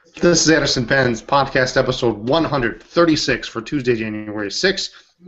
This is Anderson Penn's podcast episode 136 for Tuesday, January 6,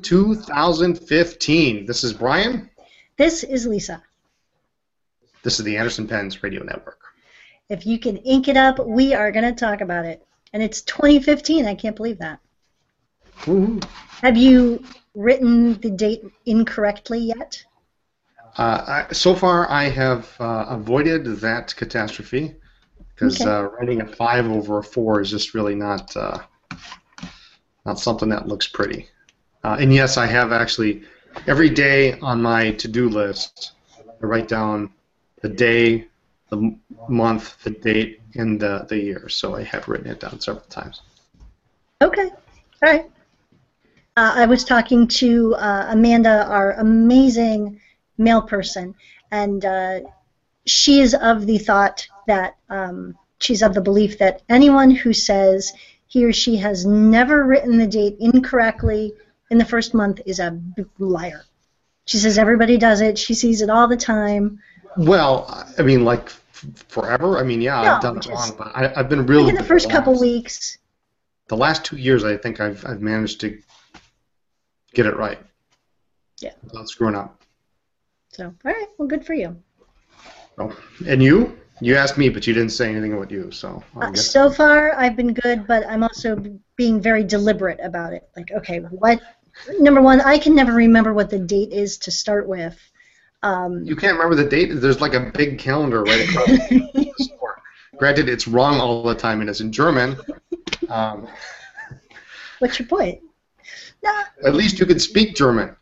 2015. This is Brian. This is Lisa. This is the Anderson Penn's Radio Network. If you can ink it up, we are going to talk about it. And it's 2015. I can't believe that. Woo-hoo. Have you written the date incorrectly yet? So far, I have avoided that catastrophe because writing a 5 over a 4 is just really not something that looks pretty. And yes, I have actually every day on my to-do list, I write down the day, the month, the date, and the year. So I have written it down several times. Okay. All right. I was talking to Amanda, our amazing mail person, and she is of the thought that she's of the belief that anyone who says he or she has never written the date incorrectly in the first month is a liar. She says everybody does it. She sees it all the time. Well, I mean, like forever. I mean, yeah, No, I've done it wrong, but I've been really like in the first couple weeks. The last 2 years, I think I've managed to get it right. Yeah. Without screwing up. So, all right. Well, good for you. Oh, and you? You asked me, but you didn't say anything about you. So. So far, I've been good, but I'm also being very deliberate about it. Like, okay, what? Number one, I can never remember what the date is to start with. You can't remember the date? There's like a big calendar right across the store. Granted, it's wrong all the time, and it's in German. What's your point? No. At least you can speak German.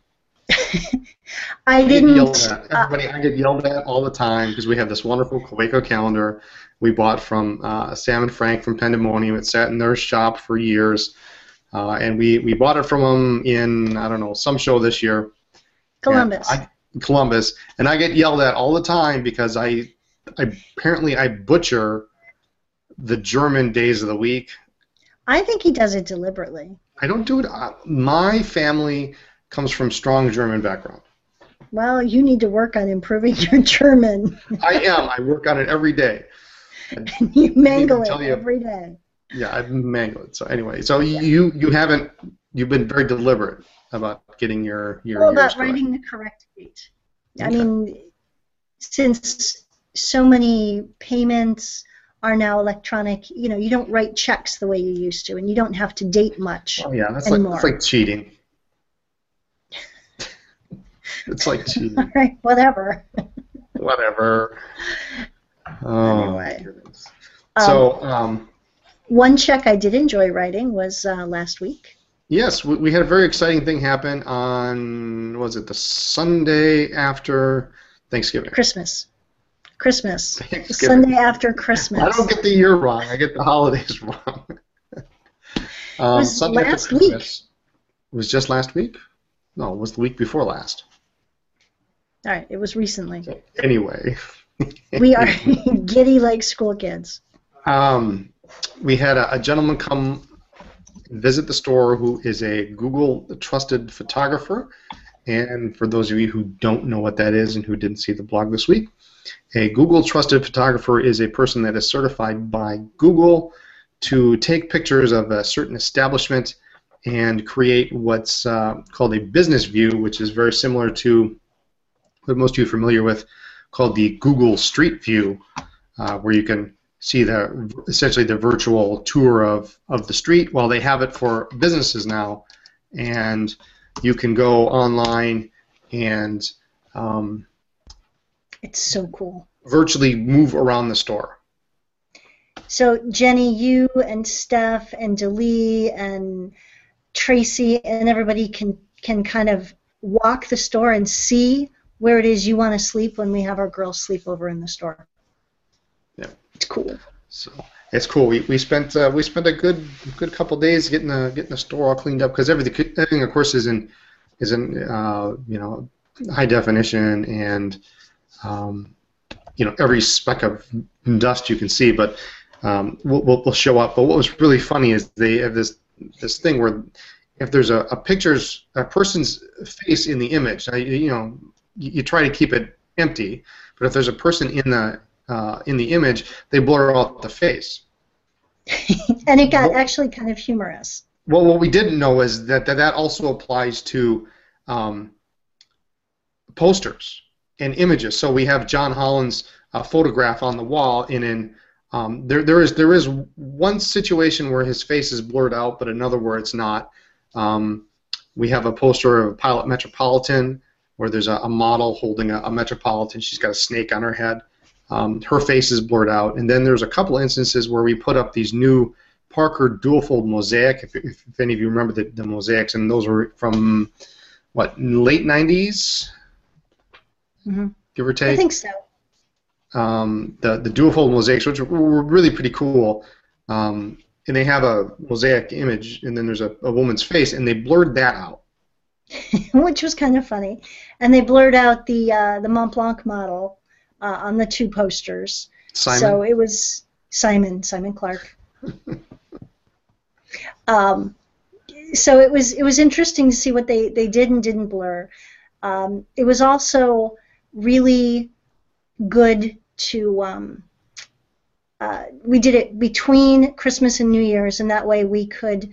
I didn't. I get yelled at all the time because we have this wonderful Kaweco calendar we bought from Sam and Frank from Pandemonium. It sat in their shop for years, and we bought it from them in, I don't know, some show this year. Columbus. Columbus, and I get yelled at all the time because I apparently butcher the German days of the week. I think he does it deliberately. I don't do it. My family comes from strong German background. Well, you need to work on improving your German. I am. I work on it every day. And you mangle it every day. Yeah, I mangle it. So anyway, so you've been very deliberate about getting your about writing the correct date. Okay. I mean, since so many payments are now electronic, you don't write checks the way you used to, and you don't have to date much. Oh yeah, that's anymore. Like cheating. It's like cheating. All right, whatever. Whatever. Oh, anyway. So, one check I did enjoy writing was last week. Yes, we had a very exciting thing happen on, was it the Sunday after Thanksgiving? Christmas. Thanksgiving. Sunday after Christmas. I don't get the year wrong. I get the holidays wrong. It was Sunday last after Christmas. It was just last week? No, it was the week before last. All right, it was recently. So, anyway. We are giddy like school kids. We had a gentleman come visit the store who is a Google trusted photographer. And for those of you who don't know what that is and who didn't see the blog this week, a Google trusted photographer is a person that is certified by Google to take pictures of a certain establishment and create what's called a business view, which is very similar to what most of you are familiar with, called the Google Street View, where you can see essentially the virtual tour of the street. Well, they have it for businesses now, and you can go online and it's so cool. Virtually move around the store. So Jenny, you and Steph and Delee and Tracy and everybody can kind of walk the store and see where it is you want to sleep when we have our girls sleep over in the store. Yeah, it's cool. So it's cool. We spent a good couple days getting the store all cleaned up because everything of course is in high definition and every speck of dust you can see, but will show up. But what was really funny is they have this thing where if there's a person's face in the image, you try to keep it empty, but if there's a person in the image, they blur out the face. And it got What, actually kind of humorous. well, what we didn't know is that also applies to um, posters and images. So we have John Holland's photograph on the wall, and there is one situation where his face is blurred out, but another where it's not. Um, we have a poster of a Pilot Metropolitan where there's a model holding a Metropolitan. She's got a snake on her head. Her face is blurred out, and then there's a couple instances where we put up these new Parker dual-fold mosaic. If any of you remember the mosaics, and those were from what, late 90s, Hmm. give or I take. think so. The dual-fold mosaics, which were really pretty cool. And they have a mosaic image, and then there's a woman's face, and they blurred that out. Which was kind of funny. And they blurred out the Mont Blanc model on the two posters. Simon? So it was Simon Clark. Um, so it was interesting to see what they did and didn't blur. It was also really good to we did it between Christmas and New Year's, and that way we could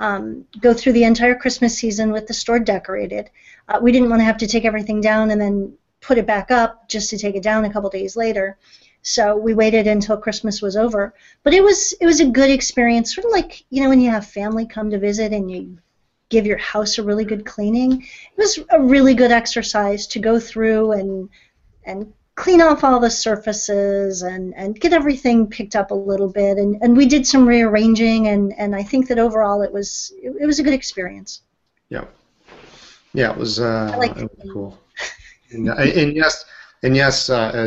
go through the entire Christmas season with the store decorated. We didn't want to have to take everything down and then put it back up just to take it down a couple days later. So we waited until Christmas was over. But it was a good experience, sort of like, when you have family come to visit and you give your house a really good cleaning. It was a really good exercise to go through and clean off all the surfaces and get everything picked up a little bit. And we did some rearranging, and I think that overall it was a good experience. Yeah. Yeah, it was, like it was cool. And yes,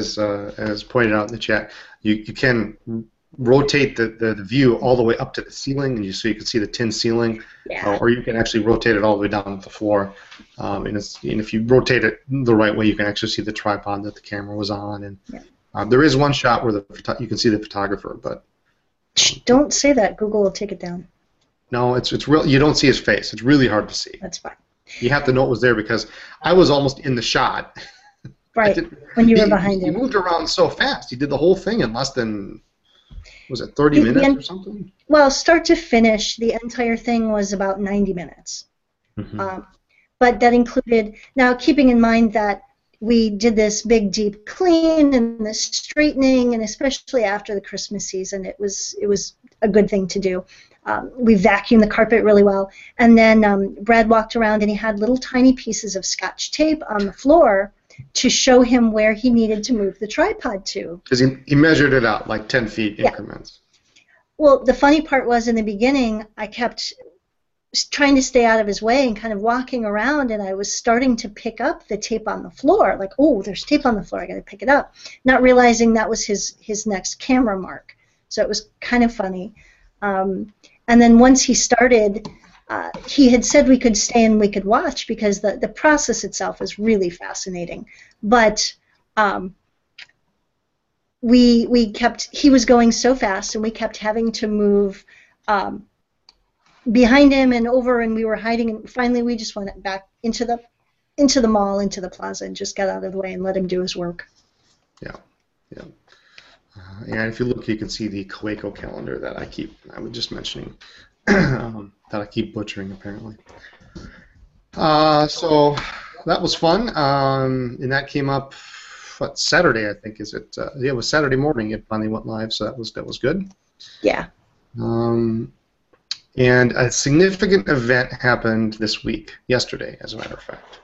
as pointed out in the chat, you can rotate the view all the way up to the ceiling, and so you can see the tin ceiling, Yeah. or you can actually rotate it all the way down to the floor. And if you rotate it the right way, you can actually see the tripod that the camera was on. And Yeah. there is one shot where you can see the photographer, but Shh, don't say that. Google will take it down. no, it's real. You don't see his face. It's really hard to see. That's fine. You have to know it was there because I was almost in the shot. Right, when you were behind He him. moved around so fast. He did the whole thing in less than, was it 30 minutes or something? Well, start to finish, the entire thing was about 90 minutes. Mm-hmm. But that included, now keeping in mind that we did this big deep clean and this straightening, and especially after the Christmas season, it was a good thing to do. We vacuumed the carpet really well, and then Brad walked around and he had little tiny pieces of Scotch tape on the floor to show him where he needed to move the tripod to. Because he measured it out like 10 feet increments. Well, the funny part was in the beginning, I kept trying to stay out of his way and kind of walking around, and I was starting to pick up the tape on the floor, like, oh, there's tape on the floor, I got to pick it up, not realizing that was his next camera mark. So it was kind of funny. And then once he started, he had said we could stay and we could watch because the process itself is really fascinating. But he was going so fast, and we kept having to move behind him and over, and we were hiding, and finally we just went back into the mall, into the plaza, and just got out of the way and let him do his work. Yeah. And if you look, you can see the Kaweco calendar that I was just mentioning, that I keep butchering apparently. So that was fun, and that came up Saturday, I think, is it? Yeah, it was Saturday morning. It finally went live, so that was good. Yeah. And a significant event happened this week, yesterday, as a matter of fact.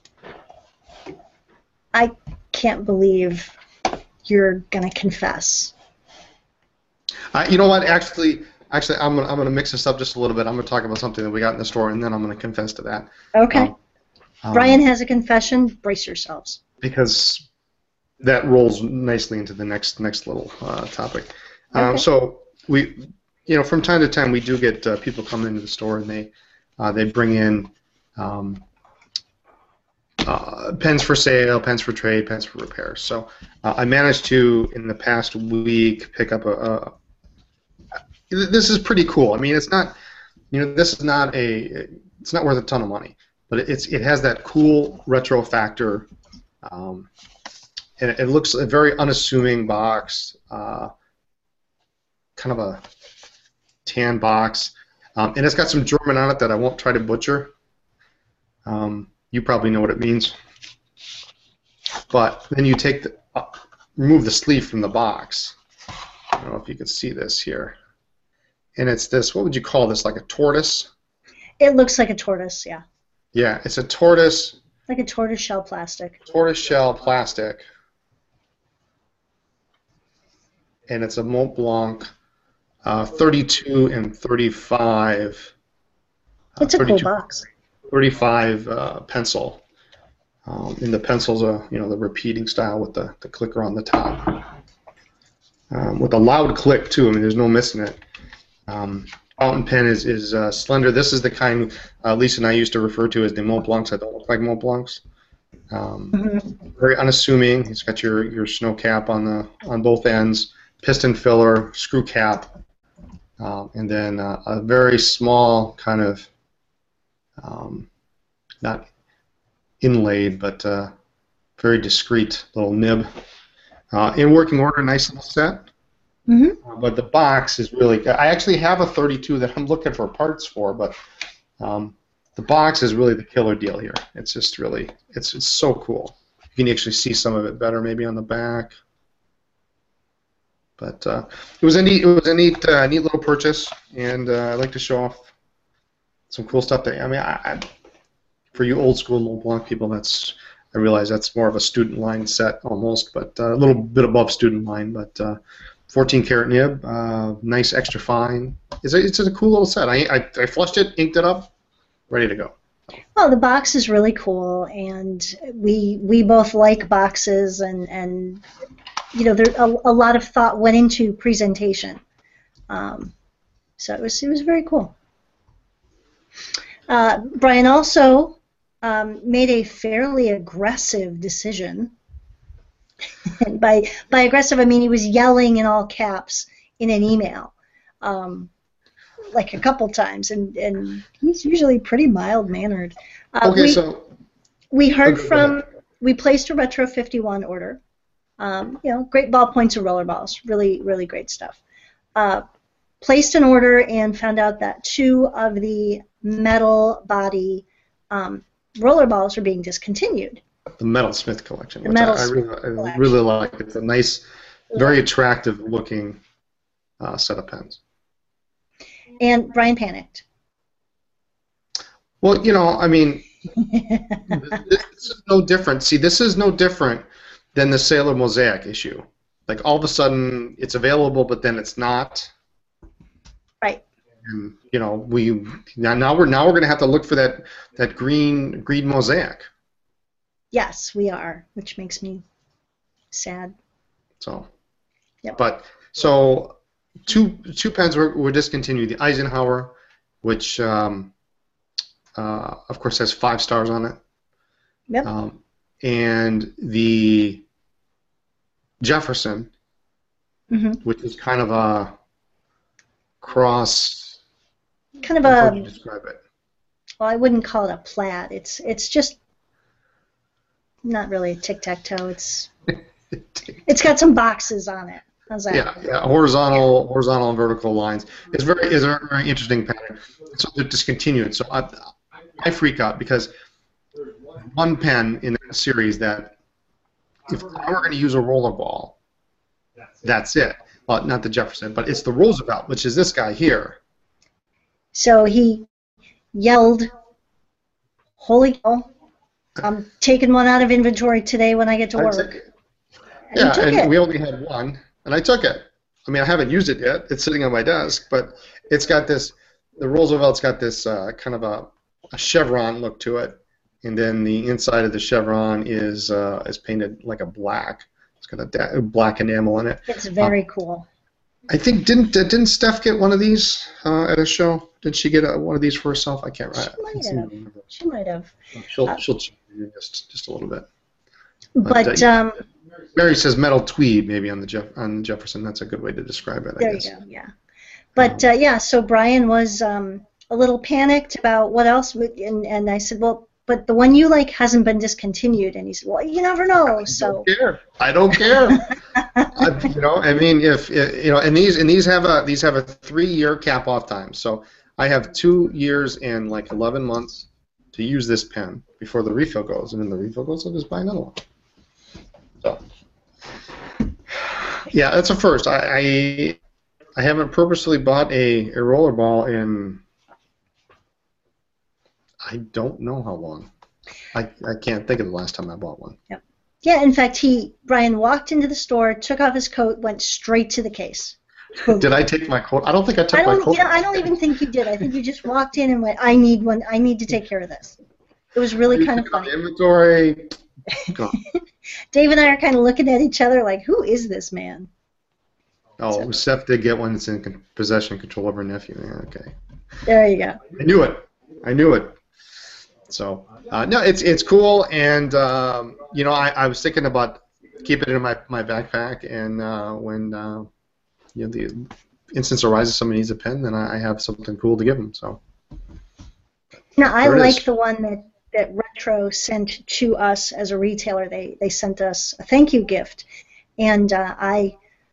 I can't believe you're gonna confess. You know what? Actually, I'm gonna mix this up just a little bit. I'm gonna talk about something that we got in the store, and then I'm gonna confess to that. Okay. Brian has a confession. Brace yourselves. Because that rolls nicely into the next little topic. Okay. So we, from time to time, we do get people come into the store, and they bring in pens for sale, pens for trade, pens for repair. So I managed to, in the past week, pick up this is pretty cool. I mean, it's not, this is not it's not worth a ton of money, but it has that cool retro factor, and it looks a very unassuming box, kind of tan box, and it's got some German on it that I won't try to butcher. You probably know what it means. But then you take remove the sleeve from the box. I don't know if you can see this here. And it's this, what would you call this, like a tortoise? It looks like a tortoise, yeah. Yeah, it's a tortoise. Like a tortoise shell plastic. Tortoise shell plastic. And it's a Mont Blanc 32 and 35. It's a cool box. 35 pencil. And the pencil's the repeating style with the clicker on the top. With a loud click too. I mean, there's no missing it. Fountain pen is slender. This is the kind Lisa and I used to refer to as the Mont Blancs that don't look like Mont Blancs. Very unassuming. It's got your snow cap on both ends, piston filler, screw cap, and then a very small kind of not inlaid but very discreet little nib. In working order, nice little set. But the box is really good. I actually have a 32 that I'm looking for parts for, but the box is really the killer deal here. It's just really, it's so cool. You can actually see some of it better maybe on the back. But it was a neat little purchase, and I'd like to show off some cool stuff. For you old school Mont Blanc people, I realize that's more of a student line set almost, but a little bit above student line, but 14 karat nib, nice extra fine. It's a cool little set. I flushed it, inked it up, ready to go. Well, the box is really cool, and we both like boxes, and there a lot of thought went into presentation. So it was very cool. Brian also made a fairly aggressive decision. And by aggressive, I mean he was yelling in all caps in an email, like a couple times, and he's usually pretty mild-mannered. We heard we placed a Retro 51 order. Great ballpoints and roller balls, really, really great stuff. Placed an order and found out that 2 of the metal body roller balls are being discontinued. The Metal Smith collection, which I really like. It's a nice, very attractive looking set of pens. And Brian panicked. Well, I mean, this is no different. See, this is no different than the Sailor Mosaic issue. Like all of a sudden, it's available, but then it's not. Right. And now we're going to have to look for that green Mosaic. Yes, we are, which makes me sad. So, yep. But two pens were discontinued. The Eisenhower, which of course has 5 stars on it. Yep. And the Jefferson, which is kind of a cross. Kind of how would you describe it? Well, I wouldn't call it a plaid. It's just not really a tic-tac-toe. It's got some boxes on it. How's that? Yeah, horizontal and vertical lines. It's a very interesting pattern. So they're discontinued. So I freak out because there's one pen in that series that if I were going to use a roller ball, that's it. Well, not the Jefferson, but it's the Roosevelt, which is this guy here. So he yelled, "Holy cow! I'm taking one out of inventory today when I get to work." And we only had one, and I took it. I mean, I haven't used it yet. It's sitting on my desk, but it's got this. The Roosevelt's got this kind of a chevron look to it, and then the inside of the chevron is painted like a black. It's got a black enamel in it. It's very cool. I think didn't Steph get one of these at a show? Did she get one of these for herself? I can't remember. She might have. She'll check in just a little bit. But Mary says metal tweed maybe on the Jefferson. That's a good way to describe it. There you go. Yeah. But so Brian was a little panicked about what else, and I said, well, but the one you like hasn't been discontinued. And he said, well, you never know. So I don't care. I mean, if and these have a 3-year cap off time. So I have 2 years and like 11 months to use this pen before the refill goes, and then the refill goes, I'll just buy another one. So yeah, that's a first. I haven't purposely bought a rollerball in I don't know how long. I can't think of the last time I bought one. Yep. Yeah, in fact, Brian walked into the store, took off his coat, went straight to the case. Boom. Did I take my coat? I don't think I took my coat. Yeah, I don't even think you did. I think you just walked in and went, I need one. I need to take care of this. It was really kind of funny. Inventory. Dave and I are kind of looking at each other like, who is this man? Oh, Seth did get one that's in possession and control of her nephew. Yeah, okay. There you go. I knew it. So no, it's cool, and I was thinking about keeping it in my backpack, and when the instance arises, somebody needs a pen, then I have something cool to give them. So. Now I like the one that Retro sent to us as a retailer. They sent us a thank you gift, and I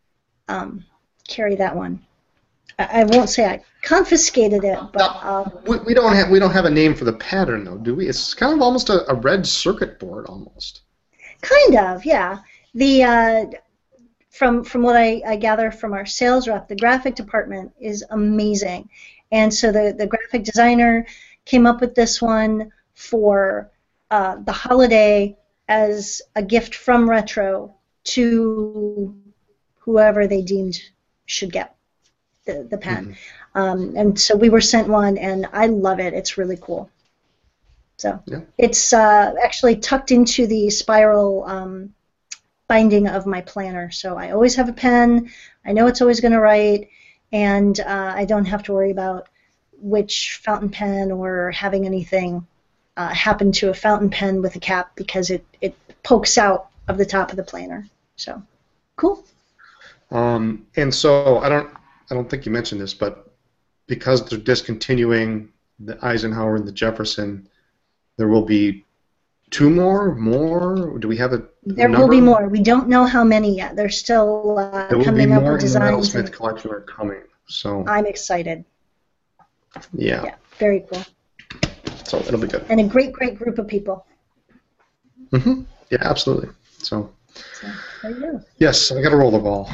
carry that one. I won't say I confiscated it, but we don't have a name for the pattern though, do we? It's kind of almost a red circuit board almost. Kind of, yeah. The from what I gather from our sales rep, the graphic department is amazing, and so the graphic designer came up with this one for the holiday as a gift from Retro to whoever they deemed should get the pen. Mm-hmm. And so we were sent one, and I love it. It's really cool. So yeah. It's actually tucked into the spiral binding of my planner. So I always have a pen. I know it's always going to write, and I don't have to worry about which fountain pen or having anything happen to a fountain pen with a cap, because it pokes out of the top of the planner. So cool. And so I don't think you mentioned this, but because they're discontinuing the Eisenhower and the Jefferson, there will be 2 more? Do we have a There number? will be more. We don't know how many yet. They're still coming up with designs. The Metalsmith collection are coming. So I'm excited. Yeah. Very cool. So it'll be good. And a great group of people. Mm-hmm. Yeah, absolutely. So there you go. Yes, I got a rollerball.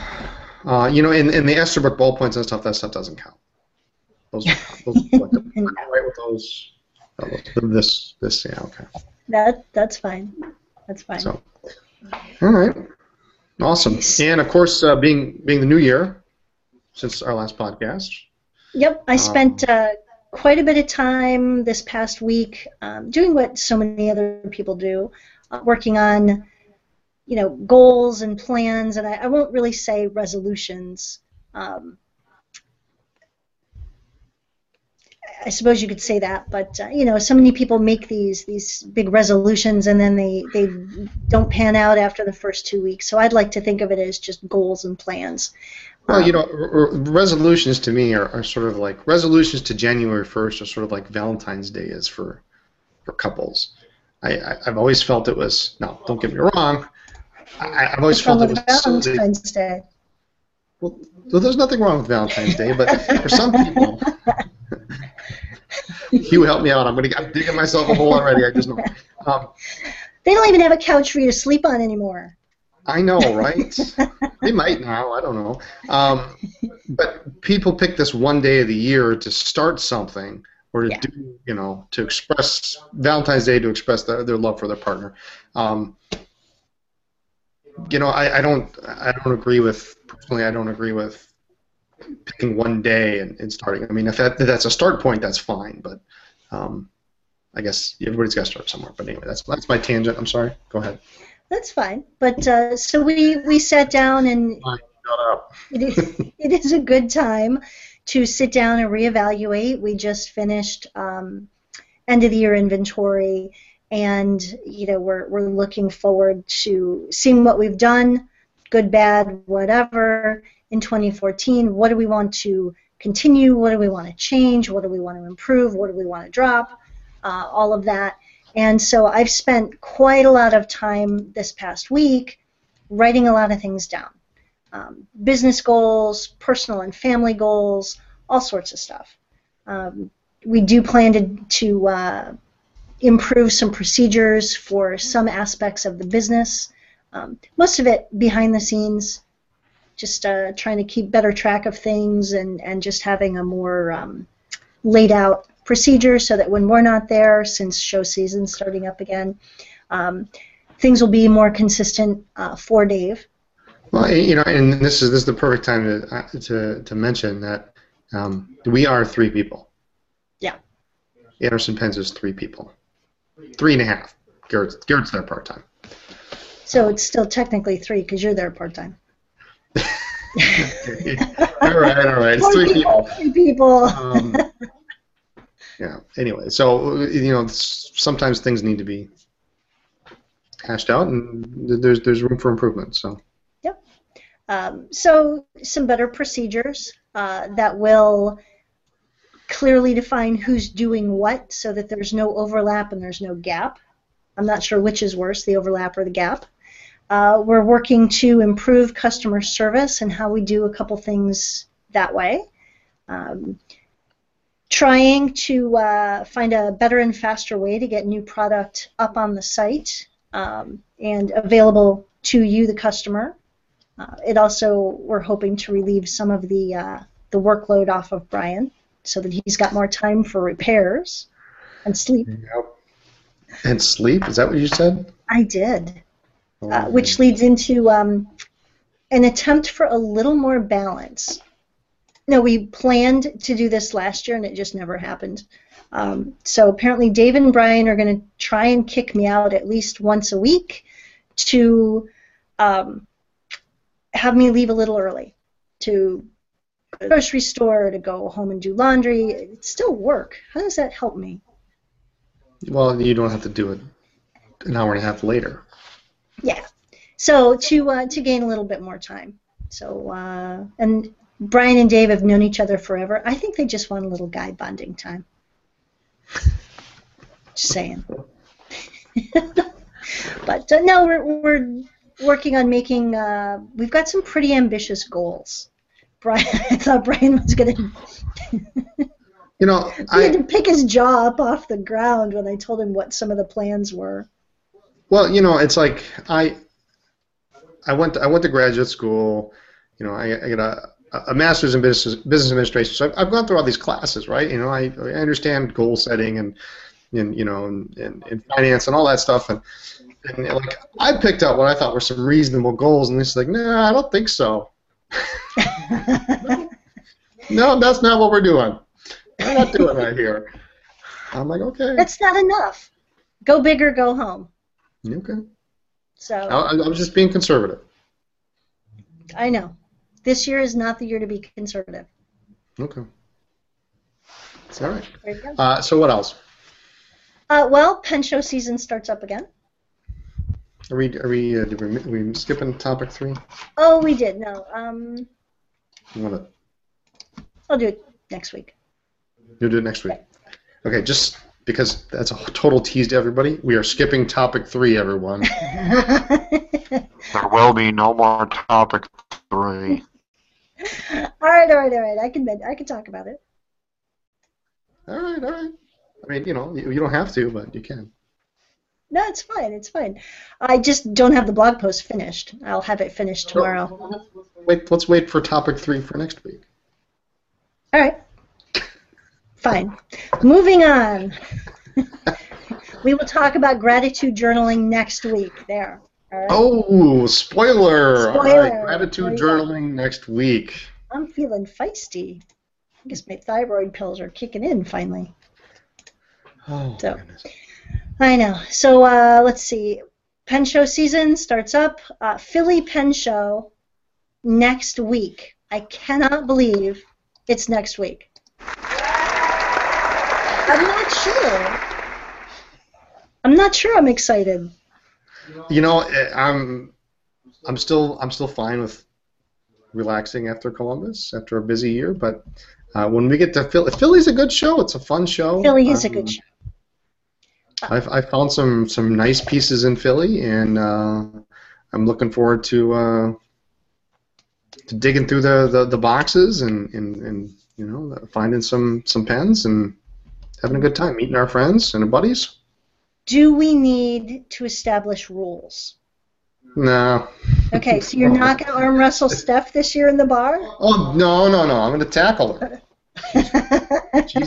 In the Esterbrook ballpoints and stuff, that stuff doesn't count. Those right with those. This, yeah, okay. That's fine. That's fine. So, all right, awesome. And of course, being the new year since our last podcast. Yep, I spent quite a bit of time this past week doing what so many other people do, working on goals and plans, and I won't really say resolutions. I suppose you could say that, but so many people make these big resolutions, and then they don't pan out after the first 2 weeks. So I'd like to think of it as just goals and plans. Well, resolutions to me are sort of like resolutions to January 1st are sort of like Valentine's Day is for couples. I've always felt it was, no, don't get me wrong, I've always felt it was Valentine's Day. Well, there's nothing wrong with Valentine's Day, but for some people, Hugh, help me out. I'm digging myself a hole already. I just know. They don't even have a couch for you to sleep on anymore. I know, right? They might now. I don't know. But people pick this one day of the year to start something, or to do, to express Valentine's Day, to express their love for their partner. I don't agree with, personally, I don't agree with picking one day and starting. I mean, if that's a start point, that's fine, but I guess everybody's got to start somewhere. But anyway, that's my tangent. I'm sorry. Go ahead. That's fine. But so we sat down, and shut up. it is a good time to sit down and reevaluate. We just finished end of the year inventory, and we're looking forward to seeing what we've done, good, bad, whatever, in 2014. What do we want to continue? What do we want to change? What do we want to improve? What do we want to drop? All of that. And so I've spent quite a lot of time this past week writing a lot of things down. Business goals, personal and family goals, all sorts of stuff. We do plan to improve some procedures for some aspects of the business. Most of it behind the scenes, just trying to keep better track of things and just having a more laid out procedure so that when we're not there, since show season's starting up again, things will be more consistent for Dave. Well, and this is the perfect time to mention that we are 3 people. Yeah. Anderson Pens is 3 people. 3.5. Garrett's there part time. So it's still technically 3 because you're there part time. all right. It's 3 people. 3 people. Yeah. Anyway, so sometimes things need to be hashed out, and there's room for improvement. So. Yep. So some better procedures that will clearly define who's doing what, so that there's no overlap and there's no gap. I'm not sure which is worse, the overlap or the gap. We're working to improve customer service and how we do a couple things that way. Trying to find a better and faster way to get new product up on the site and available to you, the customer. It also, we're hoping to relieve some of the workload off of Brian so that he's got more time for repairs and sleep. Yep. And sleep? Is that what you said? I did. Which leads into an attempt for a little more balance. No, we planned to do this last year and it just never happened. So apparently Dave and Brian are going to try and kick me out at least once a week to have me leave a little early to go to the grocery store, to go home and do laundry. It's still work. How does that help me? Well, you don't have to do it an hour and a half later. Yeah. So to gain a little bit more time. So and Brian and Dave have known each other forever. I think they just want a little guy bonding time. Just saying. But no, we're working on making. We've got some pretty ambitious goals. Brian, I thought Brian was going to. He had to pick his jaw up off the ground when I told him what some of the plans were. Well, it's like I went to graduate school. I got a master's in business administration, so I've gone through all these classes, right? I understand goal setting and finance and all that stuff, and like I picked out what I thought were some reasonable goals, and it's like, nah, I don't think so. No, that's not what we're doing. We're not doing that here. I'm like, okay. That's not enough. Go big or go home. Okay. So I was just being conservative. I know. This year is not the year to be conservative. Okay. All right. There you go. So what else? Well, pen show season starts up again. Are we skipping topic 3? Oh, we did. No. I'll do it next week. You'll do it next week. Okay, just because that's a total tease to everybody, we are skipping topic 3, everyone. There will be no more topic 3. All right. I can talk about it. All right. I mean, you don't have to, but you can. No, it's fine. I just don't have the blog post finished. I'll have it finished tomorrow. Let's wait for topic 3 for next week. All right. Fine. Moving on. We will talk about gratitude journaling next week. There. All right. Oh, spoiler! All Spoiler. right, gratitude journaling next week. I'm feeling feisty. I guess my thyroid pills are kicking in finally. Oh, So. goodness. I know. So let's see. Pen show season starts up. Philly Pen Show next week. I cannot believe it's next week. I'm not sure I'm excited. I'm still fine with relaxing after Columbus, after a busy year, but when we get to Philly's a good show. It's a fun show. Philly is a good show. I found some nice pieces in Philly, and I'm looking forward to digging through the boxes and finding some pens and having a good time, meeting our friends and our buddies. Do we need to establish rules? No. Okay, so you're not going to arm wrestle Steph this year in the bar? Oh, no. I'm going to tackle her. She's,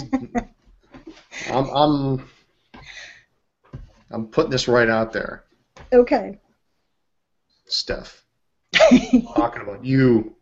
I'm putting this right out there. Okay. Steph. Talking about you.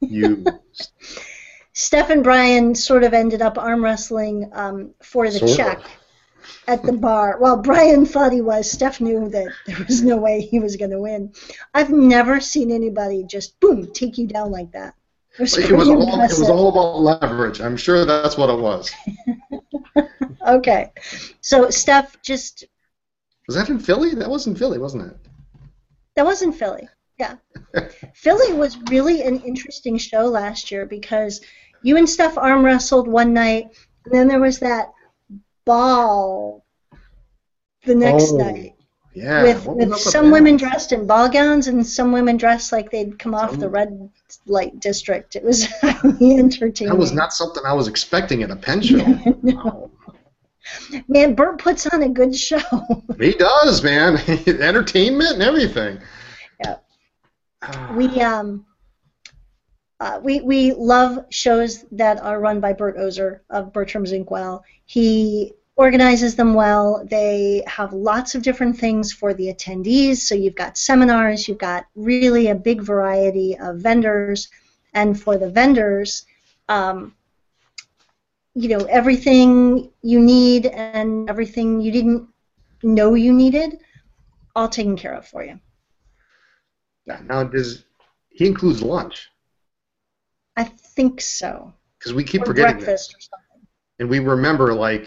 Steph and Brian sort of ended up arm wrestling for the check at the bar. Well, Brian thought he was. Steph knew that there was no way he was going to win. I've never seen anybody just, boom, take you down like that. It was all about leverage. I'm sure that's what it was. Okay. So, Steph just... Was that in Philly? That was in Philly, wasn't it? That was in Philly, yeah. Philly was really an interesting show last year because you and Steph arm wrestled one night, and then there was that ball the next night. Yeah. With some women dressed in ball gowns and some women dressed like they'd come off the red light district. It was highly entertaining. That was not something I was expecting at a pen show. No. Man, Bert puts on a good show. He does, man. Entertainment and everything. Yeah. We love shows that are run by Bert Ozer of Bertram's Inkwell. He organizes them well. They have lots of different things for the attendees. So you've got seminars, you've got really a big variety of vendors, and for the vendors, everything you need and everything you didn't know you needed, all taken care of for you. Yeah. Now, he includes lunch? I think so. Because we keep or forgetting breakfast that. or something. And we remember like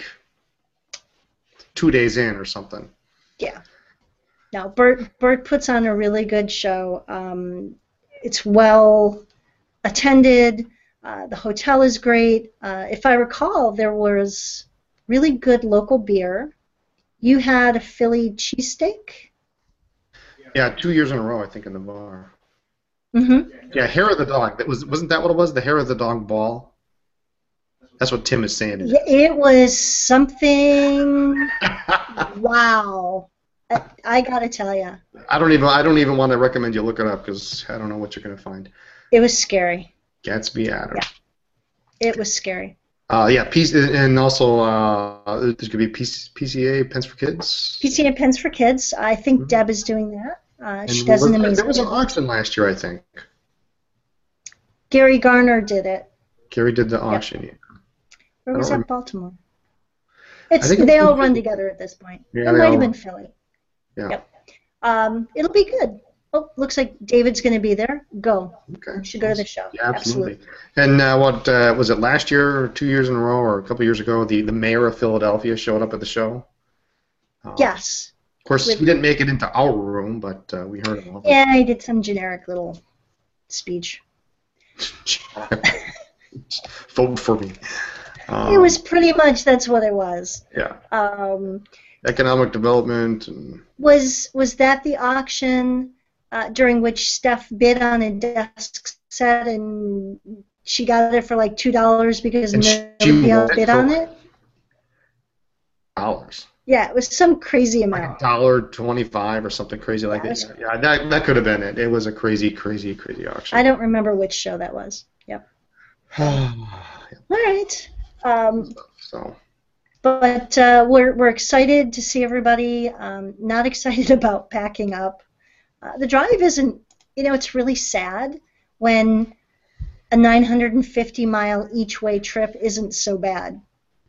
2 days in or something. Yeah. No, Bert puts on a really good show. It's well attended. The hotel is great. If I recall, there was really good local beer. You had a Philly cheesesteak? Yeah, 2 years in a row, I think, in the bar. Mm-hmm. Yeah, hair of the dog. Wasn't that what it was? The hair of the dog ball? That's what Tim is saying. It was something. Wow. I gotta tell you. I don't even want to recommend you look it up because I don't know what you're gonna find. It was scary. Gatsby Adams. Yeah. It was scary. And also there's gonna be PCA Pens for Kids. PCA Pens for Kids. I think Deb is doing that. She does an amazing. There was an auction last year, I think. Gary Garner did it. Gary did the auction. Yeah. Or was that Baltimore? They all run together at this point. Yeah, it might have been Philly. Yeah. Yep. It'll be good. Oh, looks like David's going to be there. Go. Okay. You should go to the show. Yeah, absolutely. And what was it last year, or 2 years in a row, or a couple years ago? The mayor of Philadelphia showed up at the show. Yes. Of course, he didn't make it into our room, but we heard him. Yeah, he did some generic little speech. Vote for me. It was pretty much, that's what it was. Yeah. Economic development. And was that the auction during which Steph bid on a desk set and she got it for like $2 because nobody else bid on it? Dollars. Yeah, it was some crazy amount. Like $1.25 or something crazy like that. Yeah, that could have been it. It was a crazy, crazy, crazy auction. I don't remember which show that was. Yep. All right. But we're excited to see everybody. Not excited about packing up. The drive isn't. It's really sad when a 950-mile each-way trip isn't so bad.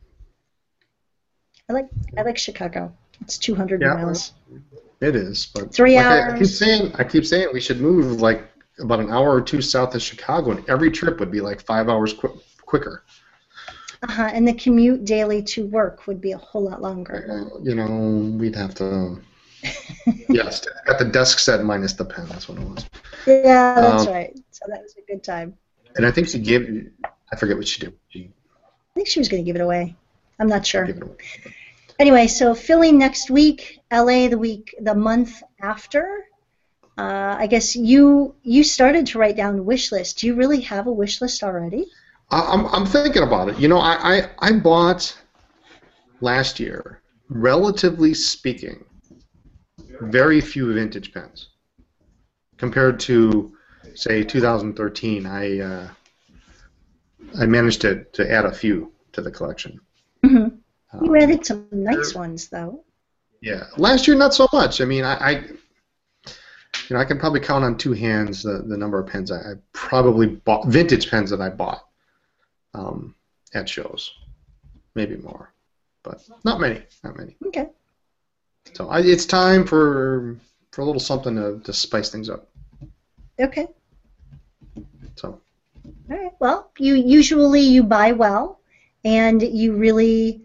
I like Chicago. It's 200 miles. It is, but 3 hours. I keep saying we should move like about an hour or two south of Chicago, and every trip would be like 5 hours quicker. And the commute daily to work would be a whole lot longer. We'd have to. Yes, got the desk set minus the pen. That's what it was. Yeah, that's right. So that was a good time. And I think she gave. I forget what she did. I think she was going to give it away. I'm not sure. Anyway, so Philly next week, LA the month after. I guess you started to write down wish list. Do you really have a wish list already? I'm thinking about it. You know, I bought last year, relatively speaking, very few vintage pens compared to, say, 2013. I managed to add a few to the collection. Mm-hmm. You added some nice ones, though. Yeah, last year not so much. I mean, I can probably count on two hands the number of pens I probably bought, vintage pens that I bought at shows, maybe more, but not many. Okay. So it's time for a little something to spice things up. Okay. So. All right. Well, you buy well, and you really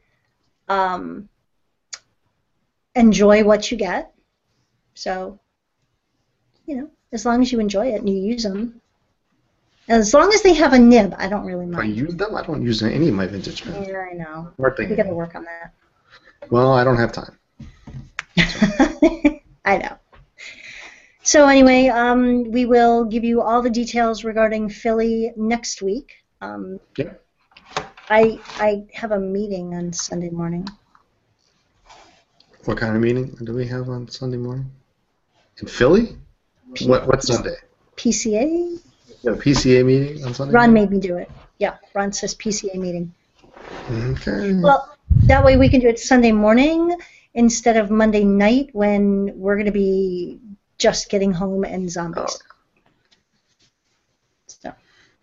enjoy what you get. So, as long as you enjoy it and you use them. As long as they have a nib, I don't really mind. I use them? I don't use any of my vintage pens. Yeah, I know. We got to work on that. Well, I don't have time. I know. So anyway, we will give you all the details regarding Philly next week. Yeah. I have a meeting on Sunday morning. What kind of meeting do we have on Sunday morning? In Philly? What Sunday? PCA? Yeah, PCA meeting on Sunday Ron morning? made me do it. Yeah, Ron says PCA meeting. Okay. Well, that way we can do it Sunday morning instead of Monday night when we're going to be just getting home and zombies. So,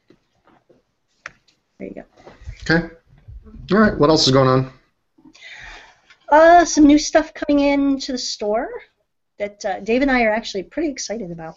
there you go. Okay. All right. What else is going on? Some new stuff coming in to the store that Dave and I are actually pretty excited about.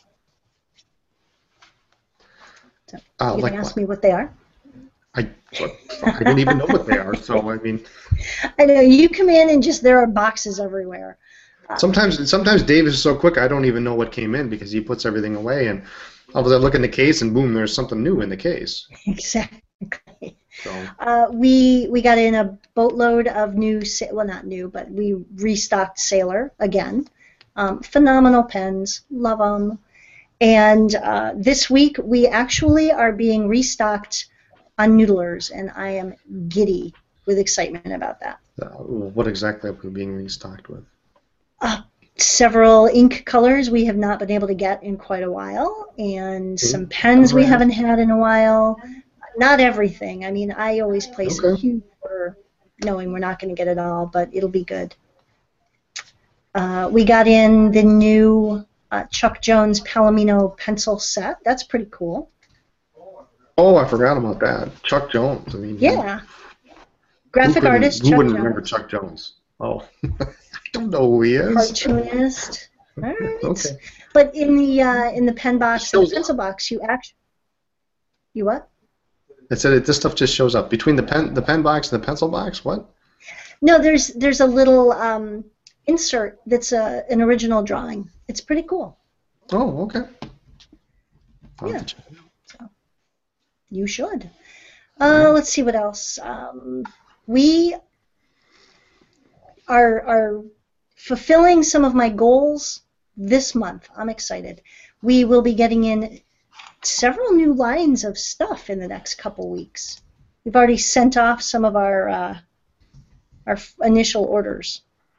So, you like can ask what? me what they are. I don't even know what they are. So I mean, I know you come in and just there are boxes everywhere. sometimes Dave is so quick I don't even know what came in because he puts everything away and all of a sudden I look in the case and boom, there's something new in the case. Exactly. So. We got in a boatload of new, well, not new, but we restocked Sailor again. Phenomenal pens, love them. And this week we actually are being restocked on Noodlers, and I am giddy with excitement about that. What exactly are we being restocked with? Several ink colors we have not been able to get in quite a while, and some pens we haven't had in a while. Not everything. I mean, I always place a huge order knowing we're not going to get it all, but it'll be good. We got in the new Chuck Jones Palomino pencil set. That's pretty cool. Oh, I forgot about that. Chuck Jones. I mean, yeah. Graphic artist Chuck Jones. Who wouldn't remember Chuck Jones? Oh, I don't know who he is. Cartoonist. All right. Okay. But in the pen box, and the pencil box, you what? I said this stuff just shows up between the pen box and the pencil box. What? No, there's a little insert that's an original drawing. It's pretty cool. Oh, okay. Yeah. So, you should. Let's see what else. We are fulfilling some of my goals this month. I'm excited. We will be getting in several new lines of stuff in the next couple weeks. We've already sent off some of our initial orders.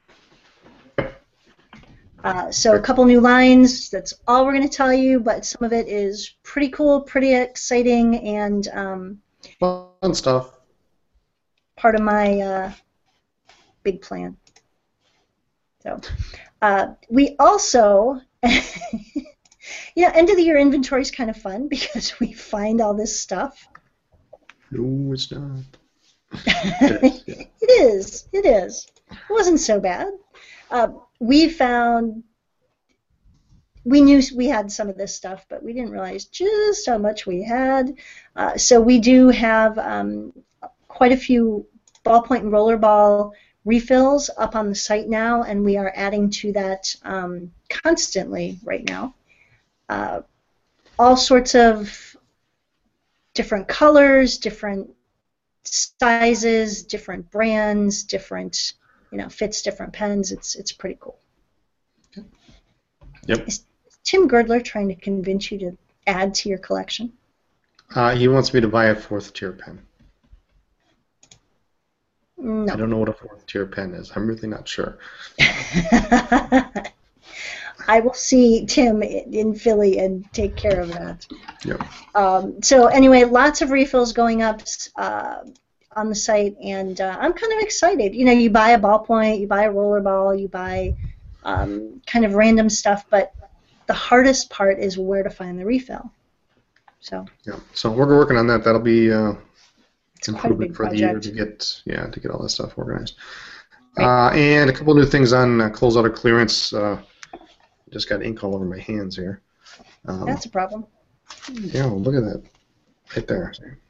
So a couple new lines, that's all we're going to tell you, but some of it is pretty cool, pretty exciting, and fun stuff. Part of my big plan. So we also, end of the year inventory is kind of fun because we find all this stuff. No, it's not. It is. It wasn't so bad. We knew we had some of this stuff, but we didn't realize just how much we had. So we do have quite a few ballpoint and rollerball refills up on the site now, and we are adding to that constantly right now. All sorts of different colors, different sizes, different brands, different, fits different pens. It's pretty cool. Yep. Is Tim Girdler trying to convince you to add to your collection? He wants me to buy a 4th tier pen. No. I don't know what a 4th tier pen is. I'm really not sure. I will see Tim in Philly and take care of that. Yep. So anyway, lots of refills going up on the site, and I'm kind of excited. You buy a ballpoint, you buy a roller ball, you buy kind of random stuff, but the hardest part is where to find the refill. So. Yeah. So we're working on that. That'll be it's quite a big for project. the year to get all that stuff organized. Right. And a couple of new things on closeout or clearance. Just got ink all over my hands here. That's a problem. Yeah, well, look at that, right there.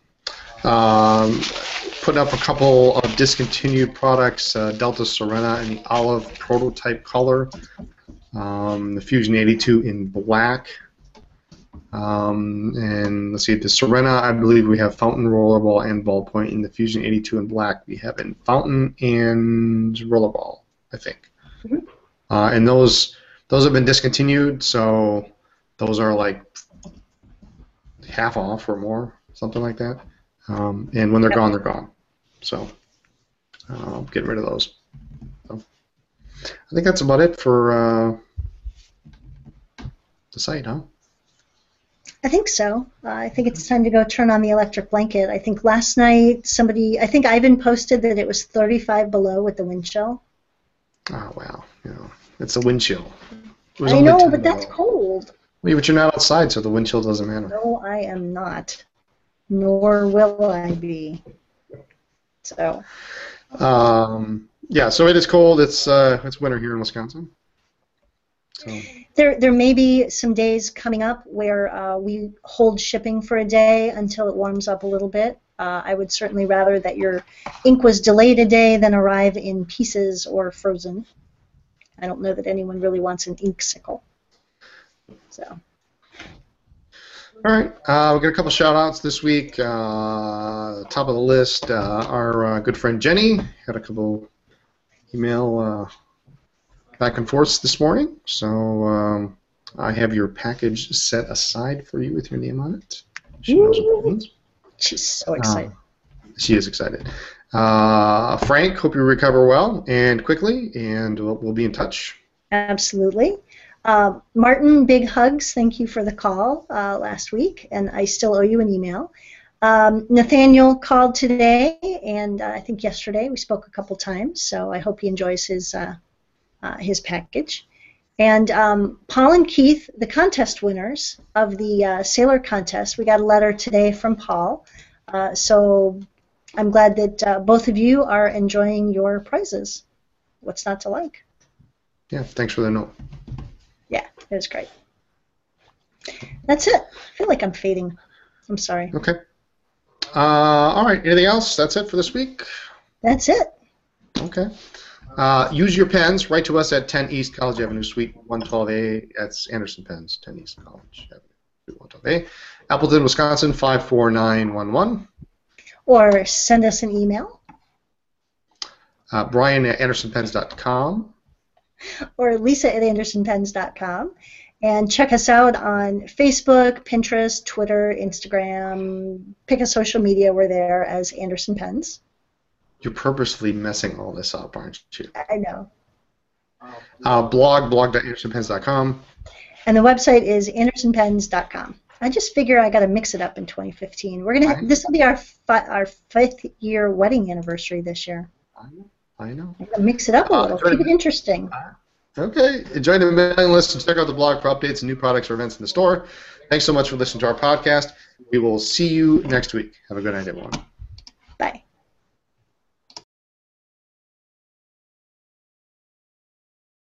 Putting up a couple of discontinued products, Delta Serena in the olive prototype color, the Fusion 82 in black, and let's see, the Serena, I believe we have fountain, rollerball, and ballpoint. In the Fusion 82 in black, we have in fountain and rollerball, I think. Mm-hmm. And those have been discontinued, so those are like half off or more, something like that. And when they're gone, they're gone. So getting rid of those. So I think that's about it for the site, huh? I think so. I think it's time to go turn on the electric blanket. I think last night I think Ivan posted that it was 35 below with the wind chill. Oh, wow. It's a wind chill. I know, but that's cold. Well, but you're not outside, so the wind chill doesn't matter. No, I am not. Nor will I be. So. Yeah, so it is cold. It's winter here in Wisconsin. So. There may be some days coming up where we hold shipping for a day until it warms up a little bit. I would certainly rather that your ink was delayed a day than arrive in pieces or frozen. I don't know that anyone really wants an ink sickle. So. All right, we've got a couple shout-outs this week. Top of the list, our good friend Jenny had a couple email back and forth this morning. So I have your package set aside for you with your name on it. She knows what it means. She's so excited. She is excited. Frank, hope you recover well and quickly, and we'll be in touch. Absolutely. Martin, big hugs. Thank you for the call last week, and I still owe you an email. Nathaniel called today, and I think yesterday we spoke a couple times, so I hope he enjoys his package. And Paul and Keith, the contest winners of the Sailor contest, we got a letter today from Paul, so I'm glad that both of you are enjoying your prizes. What's not to like? Yeah, thanks for the note. Yeah, it was great. That's it. I feel like I'm fading. I'm sorry. Okay. All right, anything else? That's it for this week? That's it. Okay. Use your pens. Write to us at 10 East College Avenue, Suite 112A. That's Anderson Pens, 10 East College Avenue, Suite 112A. Appleton, Wisconsin, 54911. Or send us an email. Brian at AndersonPens.com. Or Lisa at AndersonPens.com. And check us out on Facebook, Pinterest, Twitter, Instagram. Pick a social media. We're there as Anderson Pens. You're purposely messing all this up, aren't you? I know. blog.andersonpens.com. And the website is AndersonPens.com. I just figure I got to mix it up in 2015. This will be our 5th year wedding anniversary this year. I know. I'm gonna mix it up a little. Keep it interesting. Okay. Join the mailing list and check out the blog for updates and new products or events in the store. Thanks so much for listening to our podcast. We will see you next week. Have a good night, everyone.